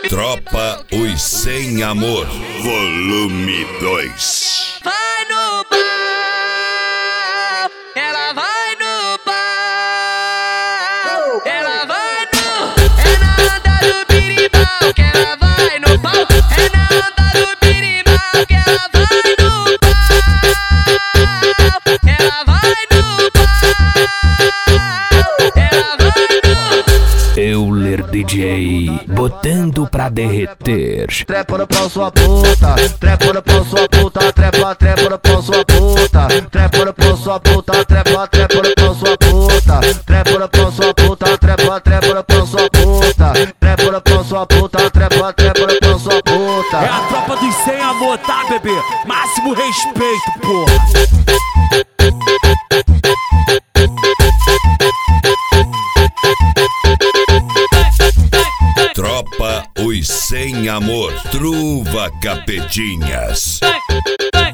Tropa Os Sem Amor, volume 2. Vai no bar, ela vai no bar, ela vai no, é na onda do birimbau que ela vai no pau, é na onda do birimbau que ela vai no pau, ela vai no pau, ela vai no. Euler DJ, botando pra derreter. Trepa no pau sua puta, trepa no pau sua puta, trepa no pau sua puta, trepa no pau sua puta, trepa no pau sua puta, trepa no pau sua puta, trepa no pau sua puta, trepa no pau sua puta, trepa no pau sua puta. É a tropa dos sem amor, tá, bebê? Máximo respeito, porra. Tropa Os Sem Amor, Truva Capetinhas.